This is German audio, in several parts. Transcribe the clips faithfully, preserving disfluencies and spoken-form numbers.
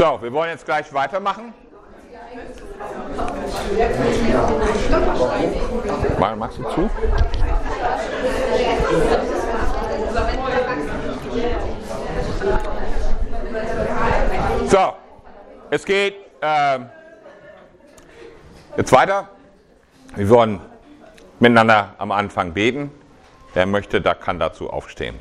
So, wir wollen jetzt gleich weitermachen. Mal, machst du zu? So, es geht ähm, jetzt weiter. Wir wollen miteinander am Anfang beten. Wer möchte, da kann dazu aufstehen.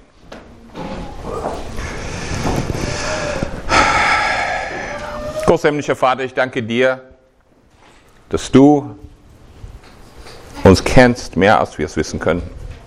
Großer himmlischer Vater, ich danke dir, dass du uns kennst, mehr als wir es wissen können.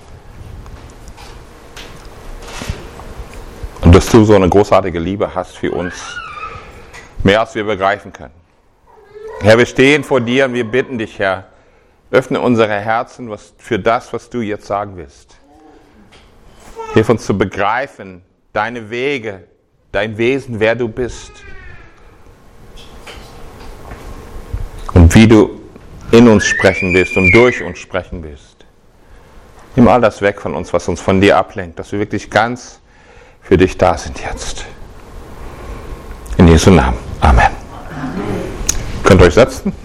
Und dass du so eine großartige Liebe hast für uns, mehr als wir begreifen können. Herr, wir stehen vor dir und wir bitten dich, Herr, öffne unsere Herzen was, für das, was du jetzt sagen willst. Hilf uns zu begreifen, deine Wege, dein Wesen, wer du bist. Und wie du in uns sprechen willst und durch uns sprechen willst. Nimm all das weg von uns, was uns von dir ablenkt, dass wir wirklich ganz für dich da sind jetzt. In Jesu Namen. Amen. Amen. Könnt ihr euch setzen?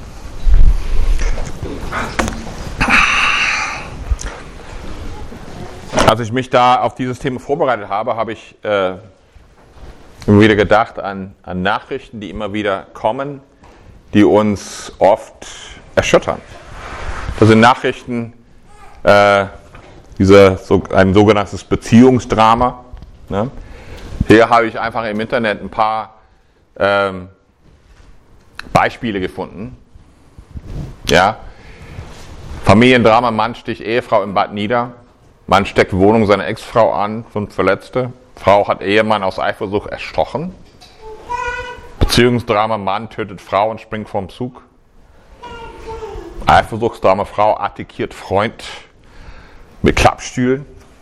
Als ich mich da auf dieses Thema vorbereitet habe, habe ich äh, immer wieder gedacht an, an Nachrichten, die immer wieder kommen, die uns oft erschüttern. Das sind Nachrichten, äh, dieser, so, ein sogenanntes Beziehungsdrama. Ne? Hier habe ich einfach im Internet ein paar ähm, Beispiele gefunden. Ja? Familiendrama, Mann sticht Ehefrau im Bad nieder. Mann steckt Wohnung seiner Ex-Frau an und Verletzte. Frau hat Ehemann aus Eifersucht erstochen. Beziehungsdrama, Mann tötet Frau und springt vom Zug. Eifersuchtsdrama, Frau attackiert Freund mit Klappstühlen.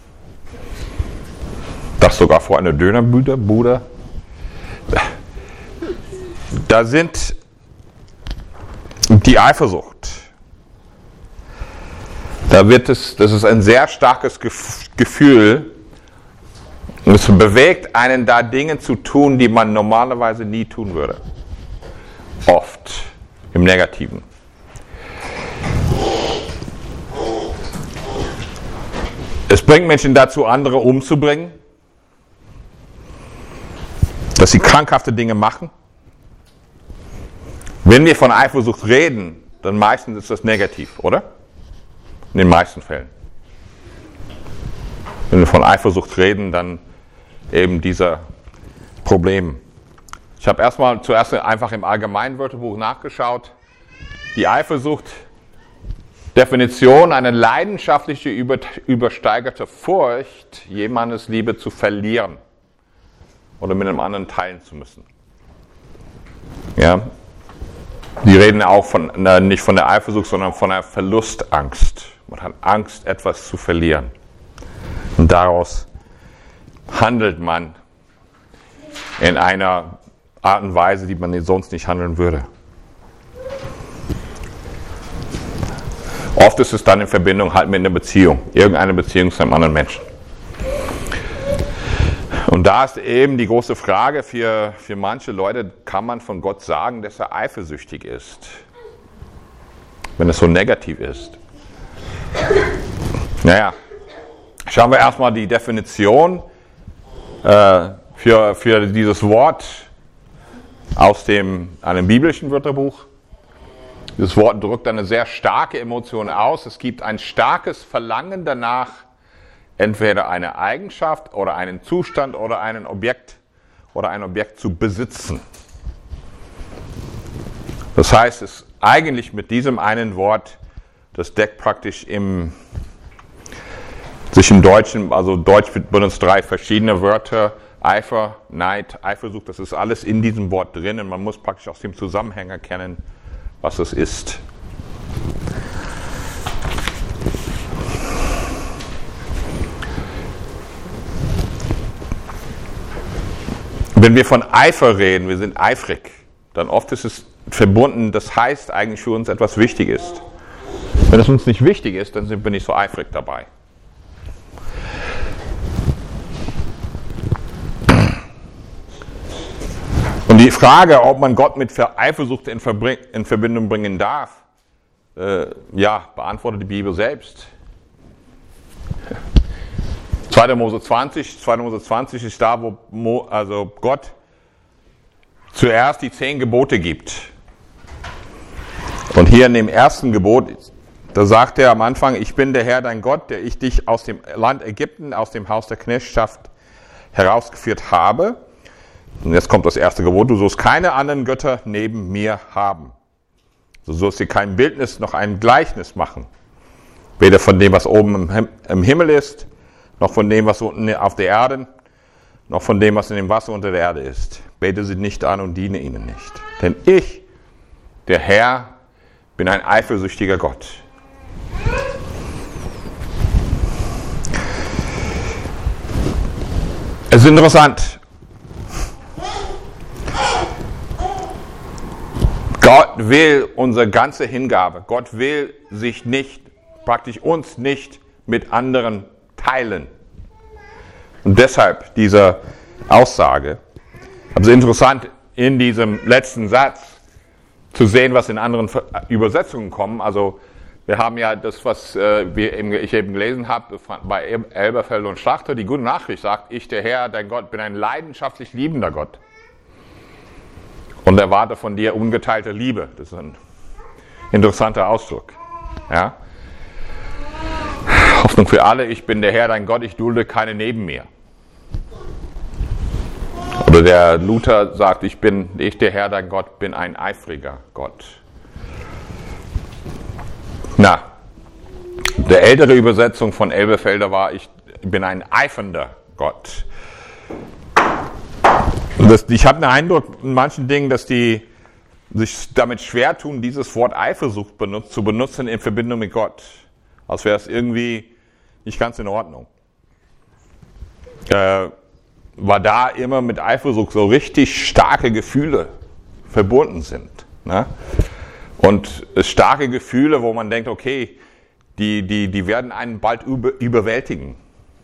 Das sogar vor einer Dönerbude. Da sind die Eifersucht. Da wird es, das ist ein sehr starkes Gefühl. Und es bewegt einen da Dinge zu tun, die man normalerweise nie tun würde. Oft im Negativen. Es bringt Menschen dazu, andere umzubringen. Dass sie krankhafte Dinge machen. Wenn wir von Eifersucht reden, dann meistens ist das negativ, oder? In den meisten Fällen. Wenn wir von Eifersucht reden, dann eben dieser Problem. Ich habe erstmal zuerst einfach im Allgemeinwörterbuch nachgeschaut. Die Eifersucht, Definition, eine leidenschaftliche, über, übersteigerte Furcht, jemandes Liebe zu verlieren oder mit einem anderen teilen zu müssen. Ja, die reden auch von, na, nicht von der Eifersucht, sondern von einer Verlustangst. Man hat Angst, etwas zu verlieren. Und daraus handelt man in einer Art und Weise, die man sonst nicht handeln würde. Oft ist es dann in Verbindung halt mit einer Beziehung, irgendeine Beziehung zu einem anderen Menschen. Und da ist eben die große Frage für, für manche Leute, kann man von Gott sagen, dass er eifersüchtig ist? Wenn es so negativ ist. Naja, schauen wir erstmal die Definition äh, für, für dieses Wort aus dem, einem biblischen Wörterbuch. Dieses Wort drückt eine sehr starke Emotion aus. Es gibt ein starkes Verlangen danach, entweder eine Eigenschaft oder einen Zustand oder ein Objekt oder ein Objekt zu besitzen. Das heißt, es ist eigentlich mit diesem einen Wort, das deckt praktisch im, sich im Deutschen, also Deutsch benutzt drei verschiedene Wörter, Eifer, Neid, Eifersucht, das ist alles in diesem Wort drin und man muss praktisch aus dem Zusammenhang erkennen, was es ist. Wenn wir von Eifer reden, wir sind eifrig, dann oft ist es verbunden, das heißt eigentlich für uns etwas wichtig ist. Wenn es uns nicht wichtig ist, dann sind wir nicht so eifrig dabei. Und Die Frage, ob man Gott mit Eifersucht in, in Verbindung bringen darf, äh, ja, beantwortet die Bibel selbst. zweiter Mose zwanzig, zweiter Mose zwanzig ist da, wo Mo, also Gott zuerst die zehn Gebote gibt. Und hier in dem ersten Gebot, da sagt er am Anfang, ich bin der Herr, dein Gott, der ich dich aus dem Land Ägypten, aus dem Haus der Knechtschaft herausgeführt habe. Und jetzt kommt das erste Gebot, du sollst keine anderen Götter neben mir haben. Du sollst dir kein Bildnis noch ein Gleichnis machen. Weder von dem, was oben im Himmel ist, noch von dem, was unten auf der Erde, noch von dem, was in dem Wasser unter der Erde ist. Bete sie nicht an und diene ihnen nicht. Denn ich, der Herr, bin ein eifersüchtiger Gott. Es ist interessant. Gott will unsere ganze Hingabe. Gott will sich nicht, praktisch uns nicht mit anderen teilen. Und deshalb diese Aussage. Aber es ist interessant, in diesem letzten Satz zu sehen, was in anderen Übersetzungen kommt. Also wir haben ja das, was äh, wir eben, ich eben gelesen habe, bei Elberfelder und Schlachter, die gute Nachricht sagt, ich, der Herr, dein Gott, bin ein leidenschaftlich liebender Gott. Und erwarte von dir ungeteilte Liebe. Das ist ein interessanter Ausdruck. Ja? Hoffnung für alle, ich bin der Herr, dein Gott, ich dulde keine neben mir. Oder der Luther sagt, ich bin, ich der Herr, dein Gott, bin ein eifriger Gott. Na, der ältere Übersetzung von Elberfelder war, ich bin ein eifernder Gott. Das, ich habe den Eindruck in manchen Dingen, dass die sich damit schwer tun, dieses Wort Eifersucht benutzt, zu benutzen in Verbindung mit Gott. Als wäre es irgendwie nicht ganz in Ordnung. Äh, weil da immer mit Eifersucht so richtig starke Gefühle verbunden sind. Ne? Und starke Gefühle, wo man denkt, okay, die, die, die werden einen bald über, überwältigen.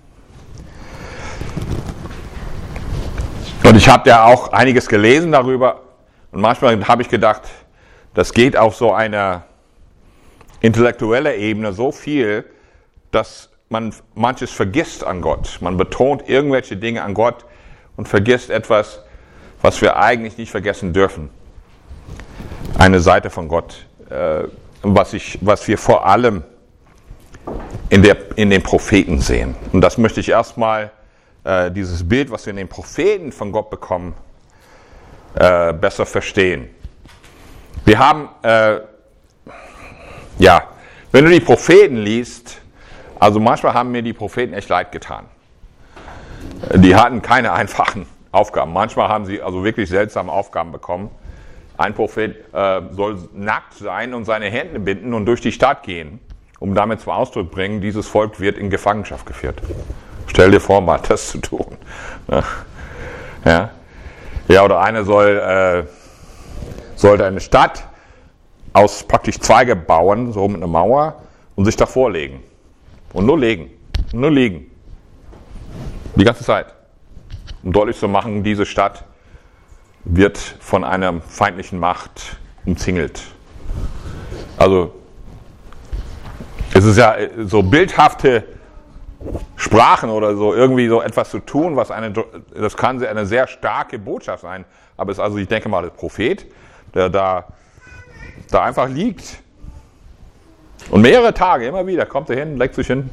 Und ich habe ja auch einiges gelesen darüber und manchmal habe ich gedacht, das geht auf so einer intellektuellen Ebene so viel, dass man manches vergisst an Gott. Man betont irgendwelche Dinge an Gott und vergisst etwas, was wir eigentlich nicht vergessen dürfen. Eine Seite von Gott, äh, was, ich, was wir vor allem in, der, in den Propheten sehen. Und das möchte ich erstmal dieses Bild, was wir in den Propheten von Gott bekommen, äh, besser verstehen. Wir haben, äh, ja, wenn du die Propheten liest, also manchmal haben mir die Propheten echt leid getan. Die hatten keine einfachen Aufgaben. Manchmal haben sie also wirklich seltsame Aufgaben bekommen. Ein Prophet äh, soll nackt sein und seine Hände binden und durch die Stadt gehen, um damit zum Ausdruck zu bringen, dieses Volk wird in Gefangenschaft geführt. Stell dir vor, mal das zu tun. Ja, ja oder einer soll, äh, sollte eine Stadt aus praktisch Zweige bauen, so mit einer Mauer, und sich davor legen. Und nur legen. Und nur liegen. Die ganze Zeit. Um deutlich zu machen, diese Stadt wird von einer feindlichen Macht umzingelt. Also, es ist ja so bildhafte Sprachen oder so, irgendwie so etwas zu tun, was eine, das kann eine sehr starke Botschaft sein, aber es ist also, ich denke mal, der Prophet, der da, da einfach liegt. Und mehrere Tage, immer wieder, kommt er hin, legt sich hin,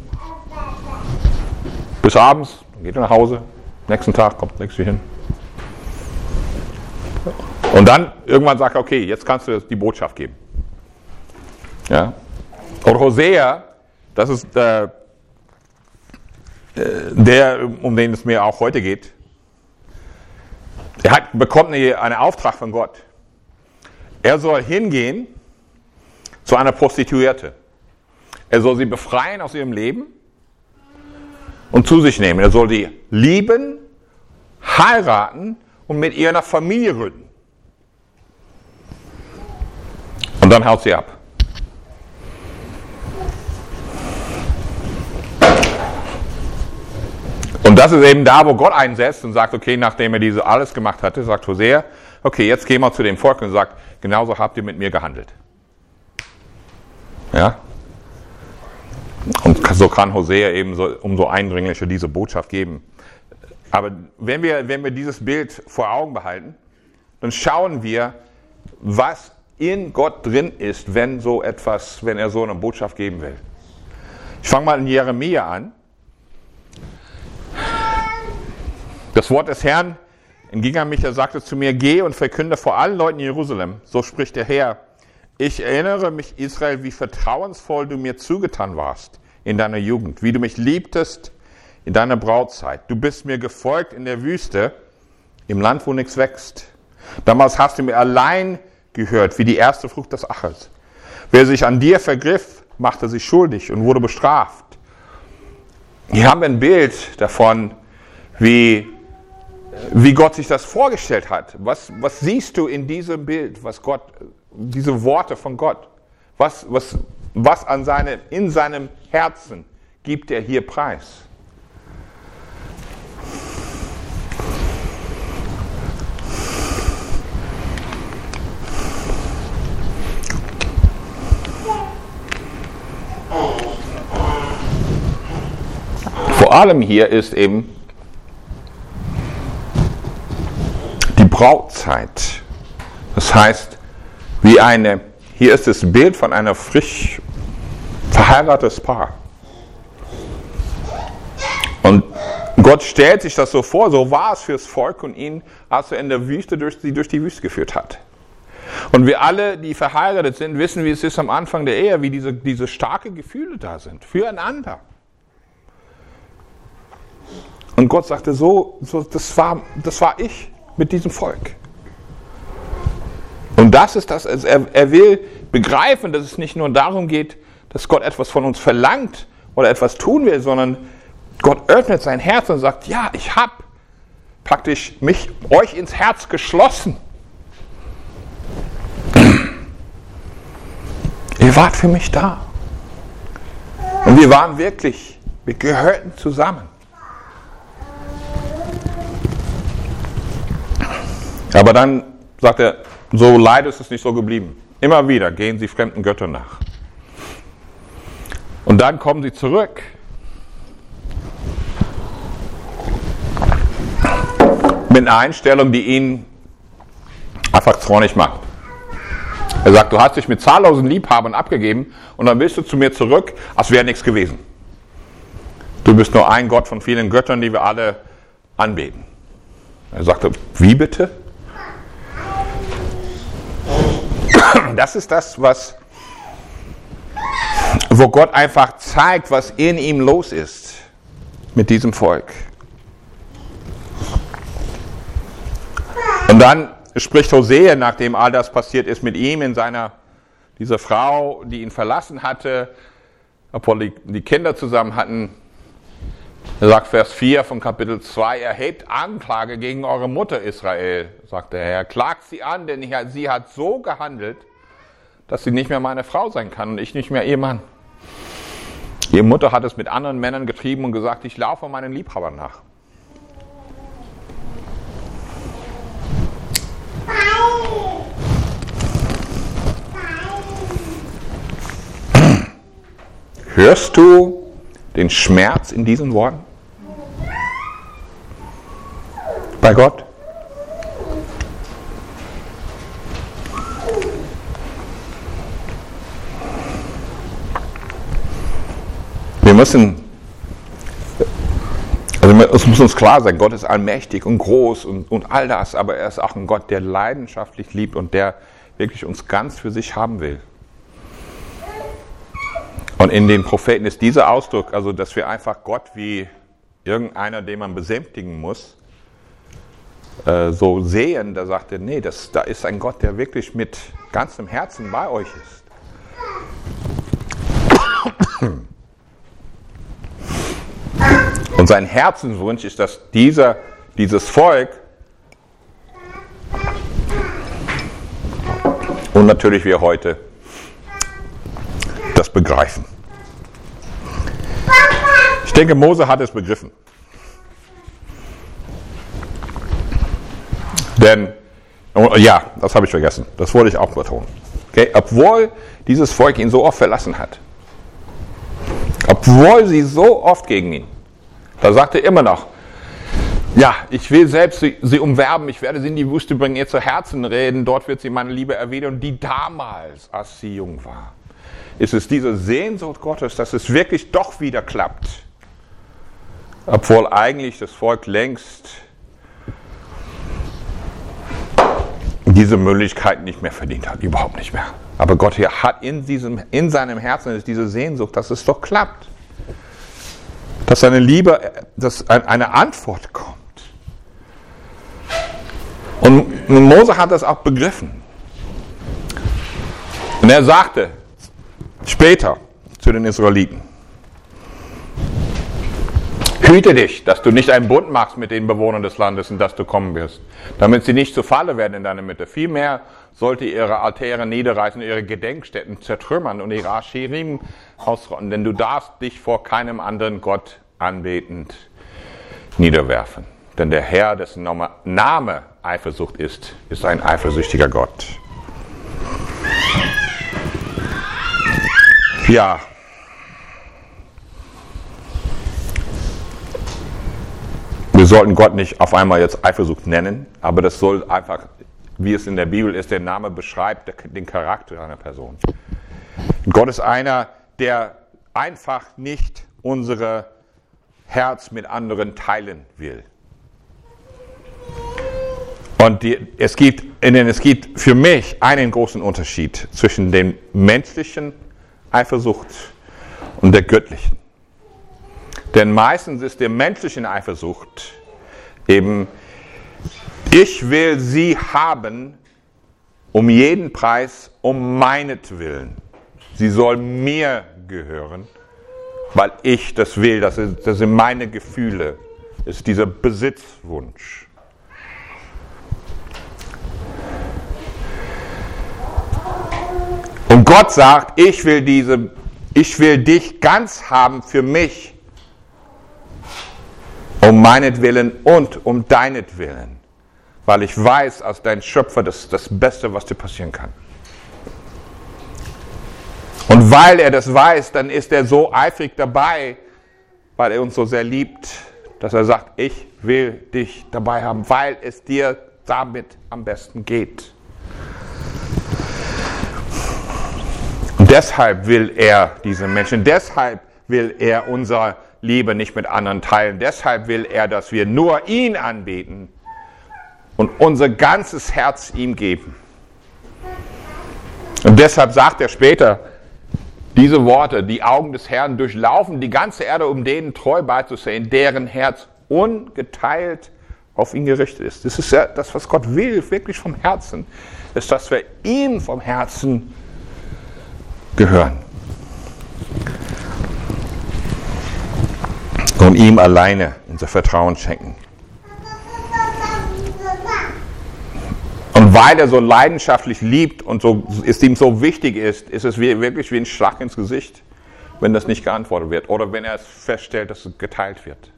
bis abends, dann geht er nach Hause, nächsten Tag kommt, legt sich hin. Und dann irgendwann sagt er, okay, jetzt kannst du die Botschaft geben. Ja. Und Hosea, das ist äh, der, um den es mir auch heute geht, er hat, bekommt eine, einen Auftrag von Gott. Er soll hingehen zu einer Prostituierte. Er soll sie befreien aus ihrem Leben und zu sich nehmen. Er soll sie lieben, heiraten und mit ihr eine Familie gründen. Und dann haut sie ab. Und das ist eben da, wo Gott einsetzt und sagt, okay, nachdem er diese alles gemacht hatte, sagt Hosea, okay, jetzt gehen wir zu dem Volk und sagt, genauso habt ihr mit mir gehandelt. Ja? Und so kann Hosea eben so, umso eindringlicher diese Botschaft geben. Aber wenn wir, wenn wir dieses Bild vor Augen behalten, dann schauen wir, was in Gott drin ist, wenn so etwas, wenn er so eine Botschaft geben will. Ich fange mal in Jeremia an. Das Wort des Herrn entging an mich, er sagte zu mir, geh und verkünde vor allen Leuten in Jerusalem, so spricht der Herr. Ich erinnere mich, Israel, wie vertrauensvoll du mir zugetan warst in deiner Jugend, wie du mich liebtest in deiner Brautzeit. Du bist mir gefolgt in der Wüste, im Land, wo nichts wächst. Damals hast du mir allein gehört, wie die erste Frucht des Ackers. Wer sich an dir vergriff, machte sich schuldig und wurde bestraft. Hier haben wir ein Bild davon, wie, wie Gott sich das vorgestellt hat. Was, was siehst du in diesem Bild, was Gott, diese Worte von Gott, was, was, was an seine, in seinem Herzen gibt er hier preis? Vor allem hier ist eben die Brautzeit. Das heißt, wie eine, hier ist das Bild von einer frisch verheiratetes Paar. Und Gott stellt sich das so vor, so war es fürs Volk und ihn, als er in der Wüste durch, sie durch die Wüste geführt hat. Und wir alle, die verheiratet sind, wissen, wie es ist am Anfang der Ehe, wie diese, diese starke Gefühle da sind, füreinander. Und Gott sagte, so, so das, war, das war ich mit diesem Volk. Und das ist das, er, er will begreifen, dass es nicht nur darum geht, dass Gott etwas von uns verlangt oder etwas tun will, sondern Gott öffnet sein Herz und sagt, ja, ich habe praktisch mich euch ins Herz geschlossen. Ihr wart für mich da. Und wir waren wirklich, wir gehörten zusammen. Aber dann sagt er, so leider ist es nicht so geblieben. Immer wieder gehen sie fremden Göttern nach. Und dann kommen sie zurück. Mit einer Einstellung, die ihn einfach zornig macht. Er sagt, du hast dich mit zahllosen Liebhabern abgegeben und dann willst du zu mir zurück, als wäre nichts gewesen. Du bist nur ein Gott von vielen Göttern, die wir alle anbeten. Er sagte, wie bitte? Das ist das, was, wo Gott einfach zeigt, was in ihm los ist mit diesem Volk. Und dann spricht Hosea, nachdem all das passiert ist mit ihm, in seiner, dieser Frau, die ihn verlassen hatte, obwohl die, die Kinder zusammen hatten. Er sagt Vers vier von Kapitel zwei, erhebt Anklage gegen eure Mutter Israel, sagt der Herr. Klagt sie an, denn sie hat so gehandelt, dass sie nicht mehr meine Frau sein kann und ich nicht mehr ihr Mann. Ihre Mutter hat es mit anderen Männern getrieben und gesagt, ich laufe meinen Liebhabern nach. Hörst du den Schmerz in diesen Worten? Bei Gott? Wir müssen, also es muss uns klar sein, Gott ist allmächtig und groß und, und all das, aber er ist auch ein Gott, der leidenschaftlich liebt und der wirklich uns ganz für sich haben will. Und in den Propheten ist dieser Ausdruck, also dass wir einfach Gott wie irgendeiner, den man besänftigen muss, äh, so sehen, da sagt er, nee, das, da ist ein Gott, der wirklich mit ganzem Herzen bei euch ist. Und sein Herzenswunsch ist, dass dieser, dieses Volk und natürlich wir heute das begreifen. Ich denke, Mose hat es begriffen. Denn, oh, ja, das habe ich vergessen, das wollte ich auch betonen. Okay? Obwohl dieses Volk ihn so oft verlassen hat, obwohl sie so oft gegen ihn, da sagt er immer noch, ja, ich will selbst sie, sie umwerben, ich werde sie in die Wüste bringen, ihr zu Herzen reden, dort wird sie meine Liebe erwidern, die damals, als sie jung war. Ist es diese Sehnsucht Gottes, dass es wirklich doch wieder klappt, obwohl eigentlich das Volk längst diese Möglichkeit nicht mehr verdient hat, überhaupt nicht mehr. Aber Gott hier hat in, diesem, in seinem Herzen ist diese Sehnsucht, dass es doch klappt. Dass seine Liebe, dass eine Antwort kommt. Und Mose hat das auch begriffen. Und er sagte später zu den Israeliten, hüte dich, dass du nicht einen Bund machst mit den Bewohnern des Landes, in das du kommen wirst, damit sie nicht zu Falle werden in deiner Mitte. Vielmehr sollte ihre Altäre niederreißen, ihre Gedenkstätten zertrümmern und ihre Ascherim ausrotten, denn du darfst dich vor keinem anderen Gott anbetend niederwerfen. Denn der Herr, dessen Name Eifersucht ist, ist ein eifersüchtiger Gott. Ja. Wir sollten Gott nicht auf einmal jetzt Eifersucht nennen, aber das soll einfach, wie es in der Bibel ist, der Name beschreibt den Charakter einer Person. Gott ist einer, der einfach nicht unser Herz mit anderen teilen will. Und die, es, gibt, es gibt für mich einen großen Unterschied zwischen der menschlichen Eifersucht und der göttlichen. Denn meistens ist der menschlichen Eifersucht eben, ich will sie haben um jeden Preis, um meinetwillen. Sie soll mir gehören, weil ich das will. Das, ist, das sind meine Gefühle. Das ist dieser Besitzwunsch. Und Gott sagt, ich will diese, ich will dich ganz haben für mich, um meinetwillen und um deinetwillen, weil ich weiß, als dein Schöpfer, das ist das Beste, was dir passieren kann. Und weil er das weiß, dann ist er so eifrig dabei, weil er uns so sehr liebt, dass er sagt, ich will dich dabei haben, weil es dir damit am besten geht. Und deshalb will er diese Menschen, deshalb will er unsere Liebe nicht mit anderen teilen. Deshalb will er, dass wir nur ihn anbeten und unser ganzes Herz ihm geben. Und deshalb sagt er später diese Worte, die Augen des Herrn durchlaufen die ganze Erde, um denen treu beizusehen, deren Herz ungeteilt auf ihn gerichtet ist. Das ist ja das, was Gott will, wirklich vom Herzen, ist, dass wir ihm vom Herzen gehören. Und ihm alleine unser Vertrauen schenken. Und weil er so leidenschaftlich liebt und so, es ihm so wichtig ist, ist es wirklich wie ein Schlag ins Gesicht, wenn das nicht geantwortet wird oder wenn er es feststellt, dass es geteilt wird.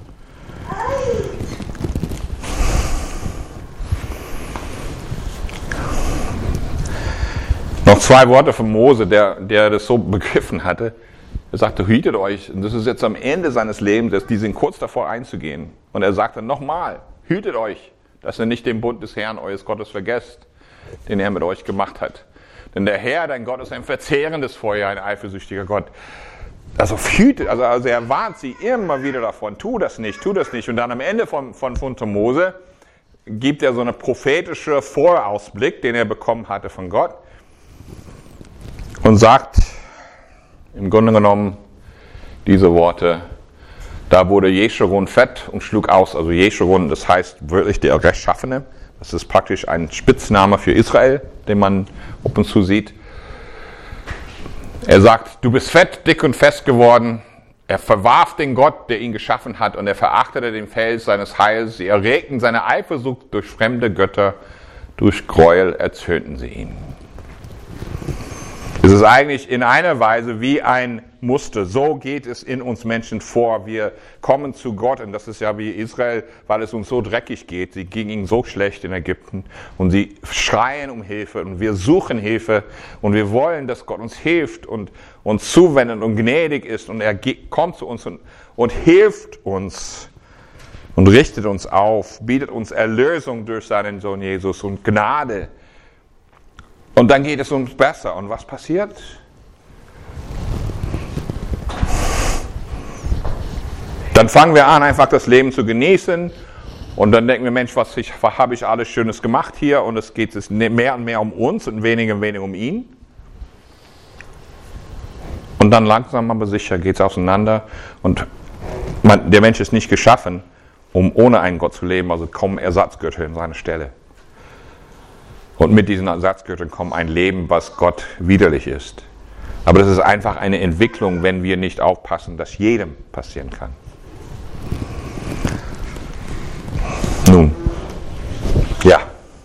Noch zwei Worte von Mose, der, der das so begriffen hatte. Er sagte, hütet euch, und das ist jetzt am Ende seines Lebens, die sind kurz davor einzugehen. Und er sagte nochmal, hütet euch, dass ihr nicht den Bund des Herrn, eures Gottes, vergesst, den er mit euch gemacht hat. Denn der Herr, dein Gott, ist ein verzehrendes Feuer, ein eifersüchtiger Gott. Also hütet, also, also er warnt sie immer wieder davon, tu das nicht, tu das nicht. Und dann am Ende von, von, von Mose gibt er so einen prophetischen Vorausblick, den er bekommen hatte von Gott. Und sagt im Grunde genommen diese Worte, da wurde Jeschurun fett und schlug aus. Also Jeschurun, das heißt wirklich der Rechtschaffene. Das ist praktisch ein Spitzname für Israel, den man ab und zu sieht. Er sagt, du bist fett, dick und fest geworden. Er verwarf den Gott, der ihn geschaffen hat, und er verachtete den Fels seines Heils. Sie erregten seine Eifersucht durch fremde Götter, durch Gräuel erzürnten sie ihn. Es ist eigentlich in einer Weise wie ein Muster. So geht es in uns Menschen vor. Wir kommen zu Gott und das ist ja wie Israel, weil es uns so dreckig geht. Sie ging ihnen so schlecht in Ägypten und sie schreien um Hilfe und wir suchen Hilfe und wir wollen, dass Gott uns hilft und uns zuwendet und gnädig ist und er kommt zu uns und, und hilft uns und richtet uns auf, bietet uns Erlösung durch seinen Sohn Jesus und Gnade. Und dann geht es uns besser. Und was passiert? Dann fangen wir an, einfach das Leben zu genießen. Und dann denken wir, Mensch, was, ich, was habe ich alles Schönes gemacht hier? Und es geht es mehr und mehr um uns und weniger und weniger um ihn. Und dann langsam aber sicher geht es auseinander. Und man, der Mensch ist nicht geschaffen, um ohne einen Gott zu leben. Also kommen Ersatzgötter in seine Stelle. Und mit diesen Ersatzgöttern kommt ein Leben, was Gott widerlich ist. Aber das ist einfach eine Entwicklung, wenn wir nicht aufpassen, dass jedem passieren kann. Nun, ja.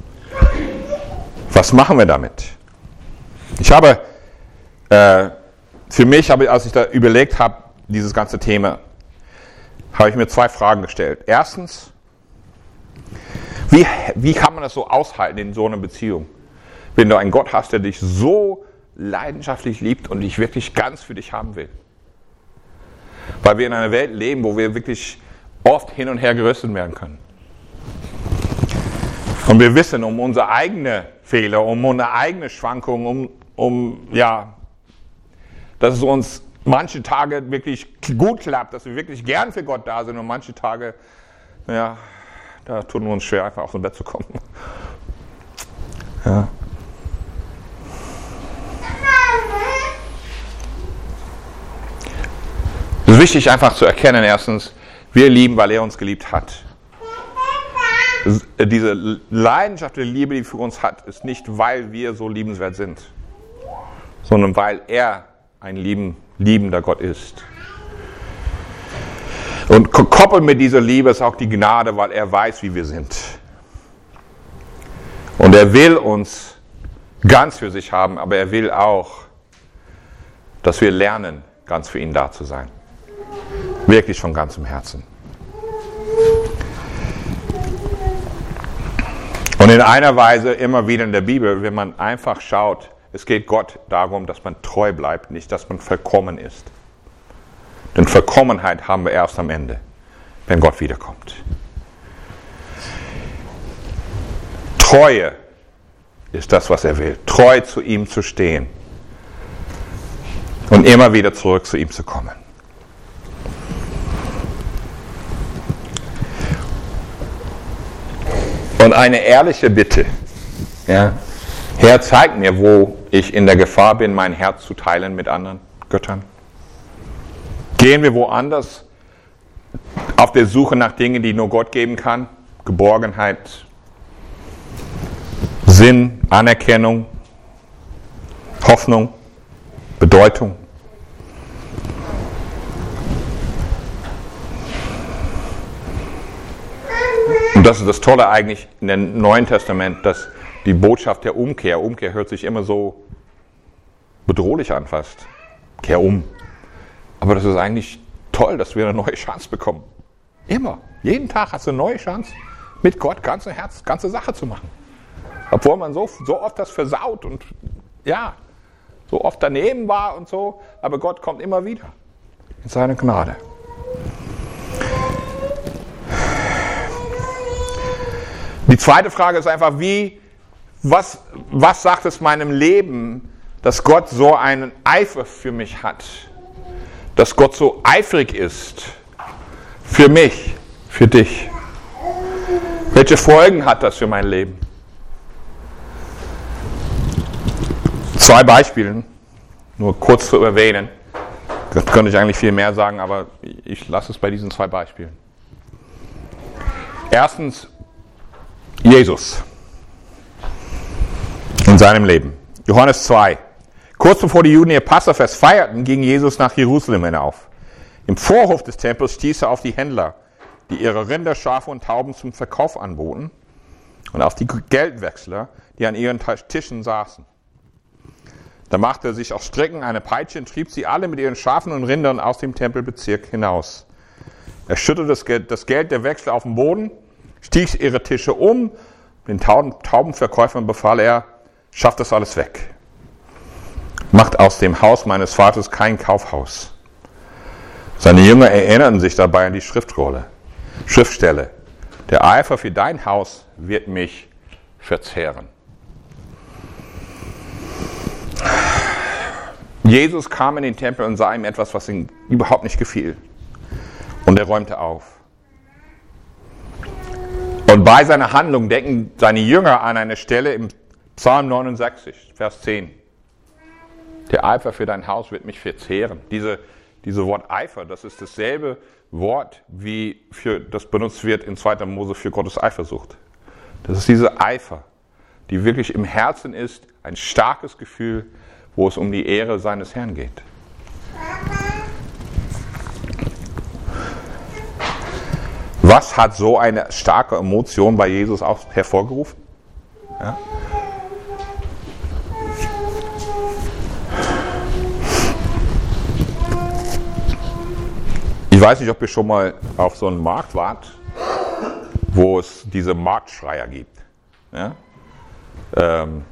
Was machen wir damit? Ich habe, äh, für mich, habe, als ich da überlegt habe, dieses ganze Thema, habe ich mir zwei Fragen gestellt. Erstens, Wie, wie kann man das so aushalten in so einer Beziehung? Wenn du einen Gott hast, der dich so leidenschaftlich liebt und dich wirklich ganz für dich haben will. Weil wir in einer Welt leben, wo wir wirklich oft hin und her gerissen werden können. Und wir wissen um unsere eigenen Fehler, um unsere eigene Schwankungen, um, um, ja, dass es uns manche Tage wirklich gut klappt, dass wir wirklich gern für Gott da sind und manche Tage, ja, da tun wir uns schwer, einfach aus dem Bett zu kommen. Ja. Es ist wichtig, einfach zu erkennen, erstens, wir lieben, weil er uns geliebt hat. Diese Leidenschaft der Liebe, die er für uns hat, ist nicht, weil wir so liebenswert sind, sondern weil er ein lieben, liebender Gott ist. Und gekoppelt mit dieser Liebe ist auch die Gnade, weil er weiß, wie wir sind. Und er will uns ganz für sich haben, aber er will auch, dass wir lernen, ganz für ihn da zu sein. Wirklich von ganzem Herzen. Und in einer Weise immer wieder in der Bibel, wenn man einfach schaut, es geht Gott darum, dass man treu bleibt, nicht, dass man vollkommen ist. Denn Vollkommenheit haben wir erst am Ende, wenn Gott wiederkommt. Treue ist das, was er will. Treu zu ihm zu stehen. Und immer wieder zurück zu ihm zu kommen. Und eine ehrliche Bitte. Ja. Herr, zeig mir, wo ich in der Gefahr bin, mein Herz zu teilen mit anderen Göttern. Gehen wir woanders auf der Suche nach Dingen, die nur Gott geben kann? Geborgenheit, Sinn, Anerkennung, Hoffnung, Bedeutung. Und das ist das Tolle eigentlich in dem Neuen Testament, dass die Botschaft der Umkehr, Umkehr hört sich immer so bedrohlich an fast. Kehr um. Aber das ist eigentlich toll, dass wir eine neue Chance bekommen. Immer. Jeden Tag hast du eine neue Chance, mit Gott ganze Herz, ganze Sache zu machen. Obwohl man so, so oft das versaut und ja, so oft daneben war und so. Aber Gott kommt immer wieder in seine Gnade. Die zweite Frage ist einfach, wie, was, was sagt es meinem Leben, dass Gott so einen Eifer für mich hat? Dass Gott so eifrig ist für mich, für dich. Welche Folgen hat das für mein Leben? Zwei Beispiele, nur kurz zu erwähnen. Das könnte ich eigentlich viel mehr sagen, aber ich lasse es bei diesen zwei Beispielen. Erstens, Jesus in seinem Leben. Johannes zwei. Kurz bevor die Juden ihr Passafest feierten, ging Jesus nach Jerusalem hinauf. Im Vorhof des Tempels stieß er auf die Händler, die ihre Rinder, Schafe und Tauben zum Verkauf anboten, und auf die Geldwechsler, die an ihren Tischen saßen. Da machte er sich aus Stricken eine Peitsche und trieb sie alle mit ihren Schafen und Rindern aus dem Tempelbezirk hinaus. Er schüttete das Geld, das Geld der Wechsler auf den Boden, stieß ihre Tische um. Den Taubenverkäufern befahl er, schafft das alles weg. Macht aus dem Haus meines Vaters kein Kaufhaus. Seine Jünger erinnerten sich dabei an die Schriftrolle, Schriftstelle. Der Eifer für dein Haus wird mich verzehren. Jesus kam in den Tempel und sah ihm etwas, was ihm überhaupt nicht gefiel. Und er räumte auf. Und bei seiner Handlung denken seine Jünger an eine Stelle im Psalm neunundsechzig, Vers zehn. Der Eifer für dein Haus wird mich verzehren. Diese, diese Wort Eifer, das ist dasselbe Wort, wie für, das benutzt wird in zweiter Mose für Gottes Eifersucht. Das ist diese Eifer, die wirklich im Herzen ist, ein starkes Gefühl, wo es um die Ehre seines Herrn geht. Was hat so eine starke Emotion bei Jesus auch hervorgerufen? Ja? Ich weiß nicht, ob ihr schon mal auf so einem Markt wart, wo es diese Marktschreier gibt. Ja? Ähm,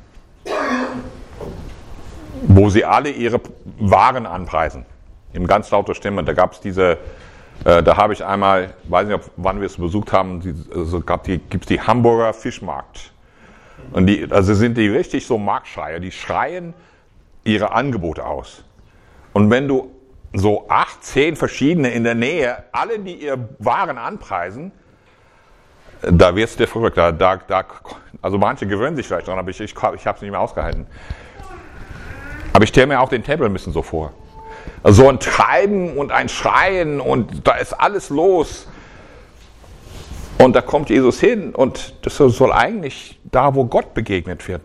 wo sie alle ihre Waren anpreisen. In ganz lauter Stimme. Da gab es diese, äh, da habe ich einmal, weiß nicht, ob, wann wir es besucht haben, die, also gibt es die Hamburger Fischmarkt. Und die, also sind die richtig so Marktschreier, die schreien ihre Angebote aus. Und wenn du so acht, zehn verschiedene in der Nähe, alle, die ihr Waren anpreisen, da wirst du verrückt. Da, da, da, also manche gewöhnen sich vielleicht dran, aber ich, ich, ich habe es nicht mehr ausgehalten. Aber ich stelle mir auch den Tempel ein bisschen so vor. So ein Treiben und ein Schreien und da ist alles los. Und da kommt Jesus hin und das soll eigentlich da, wo Gott begegnet wird.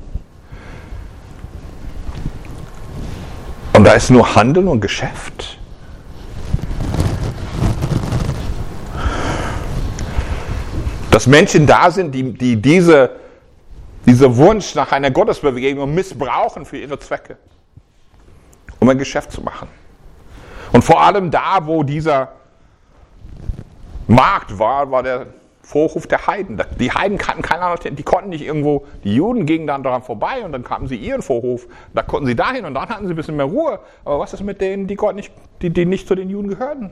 Und da ist nur Handeln und Geschäft. Dass Menschen da sind, die, die diese, diese Wunsch nach einer Gottesbegegnung missbrauchen für ihre Zwecke, um ein Geschäft zu machen. Und vor allem da, wo dieser Markt war, war der Vorhof der Heiden. Die Heiden kannten keine andere, die konnten nicht irgendwo, die Juden gingen dann daran vorbei und dann kamen sie ihren Vorhof, da konnten sie dahin und dann hatten sie ein bisschen mehr Ruhe. Aber was ist mit denen, die, Gott nicht, die, die nicht zu den Juden gehörten?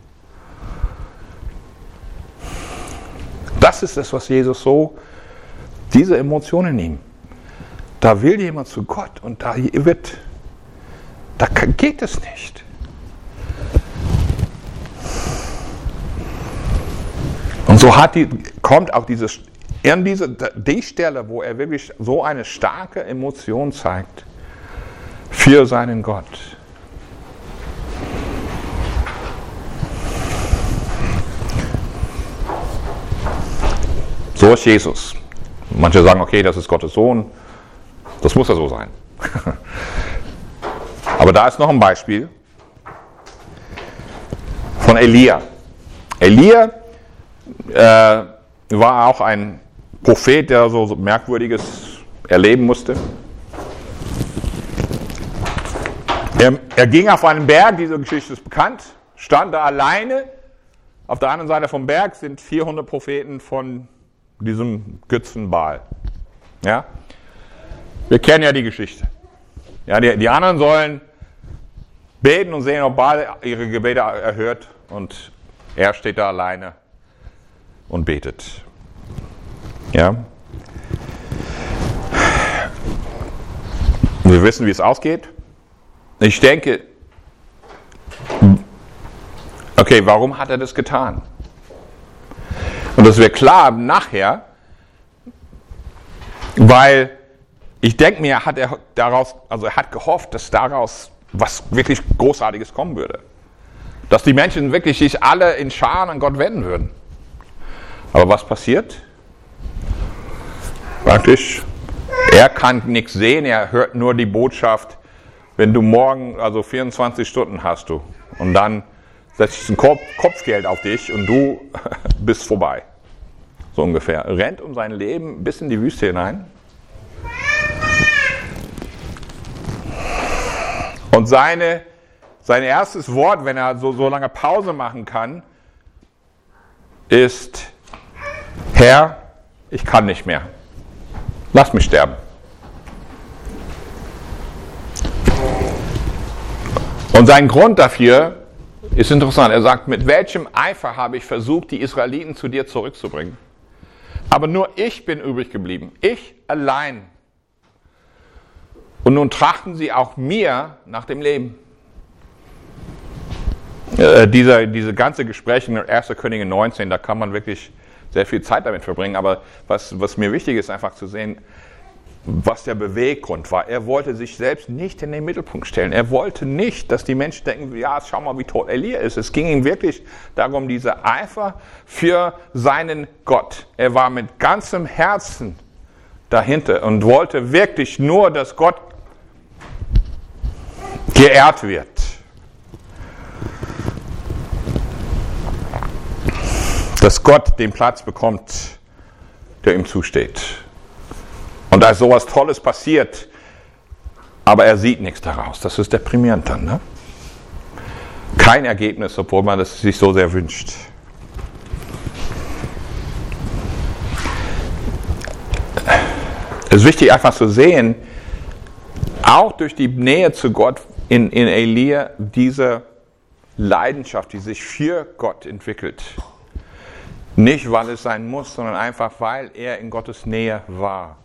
Das ist es, was Jesus so, diese Emotionen nimmt. Da will jemand zu Gott und da wird, da geht es nicht. Und so hat die, kommt auch dieses, in diese, die Stelle, wo er wirklich so eine starke Emotion zeigt für seinen Gott. So ist Jesus. Manche sagen, okay, das ist Gottes Sohn. Das muss ja so sein. Aber da ist noch ein Beispiel von Elia. Elia äh, war auch ein Prophet, der so, so Merkwürdiges erleben musste. Er, er ging auf einen Berg, diese Geschichte ist bekannt, stand da alleine. Auf der anderen Seite vom Berg sind vierhundert Propheten von diesem Götzen Baal. Ja? Wir kennen ja die Geschichte. Ja, die, die anderen sollen beten und sehen, ob Baal ihre Gebete erhört, und er steht da alleine und betet. Ja? Wir wissen, wie es ausgeht. Ich denke, okay, warum hat er das getan? Und das wird klar nachher, weil ich denke mir, hat er daraus, also er hat gehofft, dass daraus was wirklich Großartiges kommen würde. Dass die Menschen wirklich sich alle in Scharen an Gott wenden würden. Aber was passiert? Praktisch, er kann nichts sehen, er hört nur die Botschaft, wenn du morgen, also vierundzwanzig Stunden hast du, und dann setzt sich ein Kopf, Kopfgeld auf dich und du bist vorbei. So ungefähr. Rennt um sein Leben bis in die Wüste hinein. Und seine, sein erstes Wort, wenn er so, so lange Pause machen kann, ist: Herr, ich kann nicht mehr. Lass mich sterben. Und sein Grund dafür ist interessant. Er sagt: Mit welchem Eifer habe ich versucht, die Israeliten zu dir zurückzubringen? Aber nur ich bin übrig geblieben. Ich allein. Und nun trachten sie auch mir nach dem Leben. Äh, diese, diese ganze Gespräche in erster Könige neunzehn, da kann man wirklich sehr viel Zeit damit verbringen. Aber was, was mir wichtig ist, einfach zu sehen, was der Beweggrund war. Er wollte sich selbst nicht in den Mittelpunkt stellen. Er wollte nicht, dass die Menschen denken: Ja, schau mal, wie tot Elia ist. Es ging ihm wirklich darum, dieser Eifer für seinen Gott. Er war mit ganzem Herzen dahinter und wollte wirklich nur, dass Gott geehrt wird. Dass Gott den Platz bekommt, der ihm zusteht. Und da ist sowas Tolles passiert, aber er sieht nichts daraus. Das ist deprimierend dann, ne? Kein Ergebnis, obwohl man es sich so sehr wünscht. Es ist wichtig einfach zu sehen, auch durch die Nähe zu Gott in, in Elia, diese Leidenschaft, die sich für Gott entwickelt. Nicht, weil es sein muss, sondern einfach, weil er in Gottes Nähe war.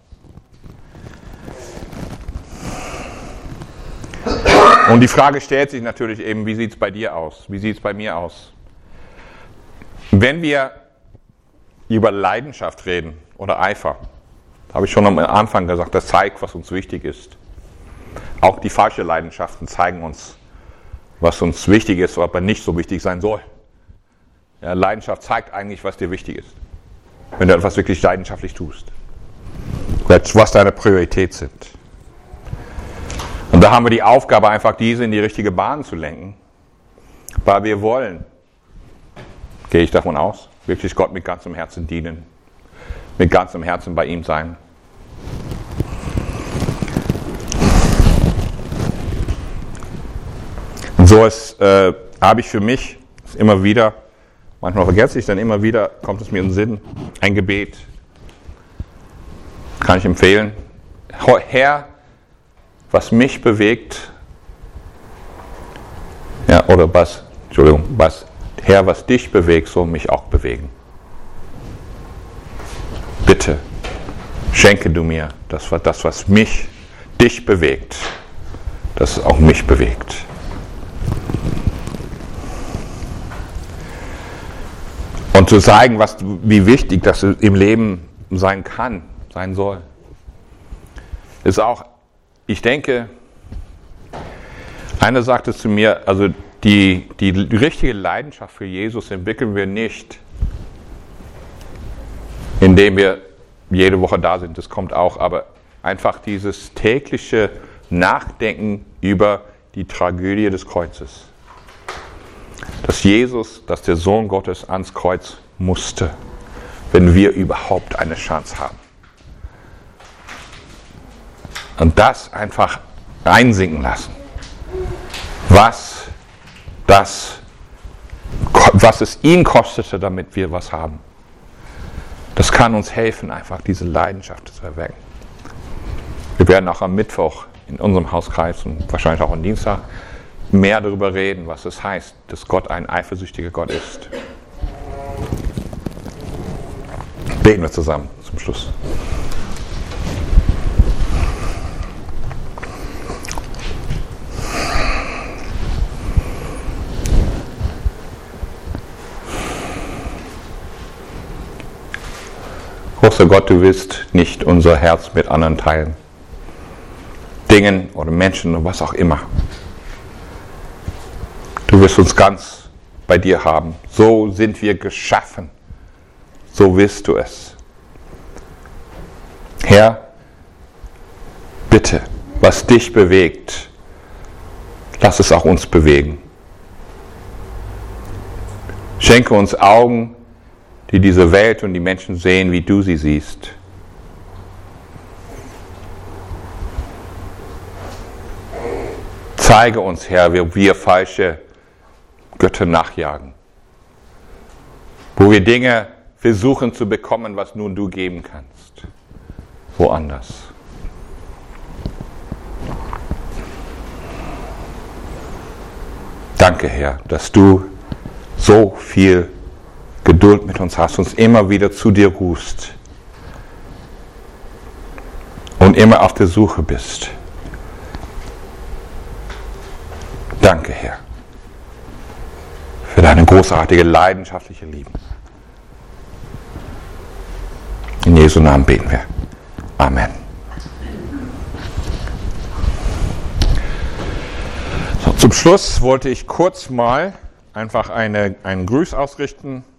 Und die Frage stellt sich natürlich eben: Wie sieht es bei dir aus? Wie sieht es bei mir aus? Wenn wir über Leidenschaft reden oder Eifer, habe ich schon am Anfang gesagt, das zeigt, was uns wichtig ist. Auch die falschen Leidenschaften zeigen uns, was uns wichtig ist, was aber nicht so wichtig sein soll. Ja, Leidenschaft zeigt eigentlich, was dir wichtig ist. Wenn du etwas wirklich leidenschaftlich tust. Was deine Prioritäten sind. Und da haben wir die Aufgabe, einfach diese in die richtige Bahn zu lenken. Weil wir wollen, gehe ich davon aus, wirklich Gott mit ganzem Herzen dienen. Mit ganzem Herzen bei ihm sein. Und so ist, äh, habe ich für mich immer wieder, manchmal vergesse ich dann immer wieder, kommt es mir in den Sinn, ein Gebet. Kann ich empfehlen. Herr, was mich bewegt, ja, oder was, Entschuldigung, was, Herr, was dich bewegt, soll mich auch bewegen. Bitte, schenke du mir das, das was mich, dich bewegt, dass es auch mich bewegt. Und zu zeigen, was, wie wichtig das im Leben sein kann, sein soll, ist auch, ich denke, einer sagte zu mir, also die, die richtige Leidenschaft für Jesus entwickeln wir nicht, indem wir jede Woche da sind, das kommt auch, aber einfach dieses tägliche Nachdenken über die Tragödie des Kreuzes. Dass Jesus, dass der Sohn Gottes ans Kreuz musste, wenn wir überhaupt eine Chance haben. Und das einfach einsinken lassen. Was, das, was es ihn kostete, damit wir was haben. Das kann uns helfen, einfach diese Leidenschaft zu erwecken. Wir werden auch am Mittwoch in unserem Hauskreis und wahrscheinlich auch am Dienstag mehr darüber reden, was es heißt, dass Gott ein eifersüchtiger Gott ist. Beten wir zusammen zum Schluss. Großer Gott, du willst nicht unser Herz mit anderen teilen. Dingen oder Menschen oder was auch immer. Du wirst uns ganz bei dir haben. So sind wir geschaffen. So willst du es. Herr, bitte, was dich bewegt, lass es auch uns bewegen. Schenke uns Augen, die diese Welt und die Menschen sehen, wie du sie siehst. Zeige uns, Herr, wie wir falsche Götter nachjagen. Wo wir Dinge versuchen zu bekommen, was nur du geben kannst. Woanders. Danke, Herr, dass du so viel Geduld mit uns hast, uns immer wieder zu dir rufst und immer auf der Suche bist. Danke, Herr, für deine großartige, leidenschaftliche Liebe. In Jesu Namen beten wir. Amen. So, zum Schluss wollte ich kurz mal einfach eine, einen Gruß ausrichten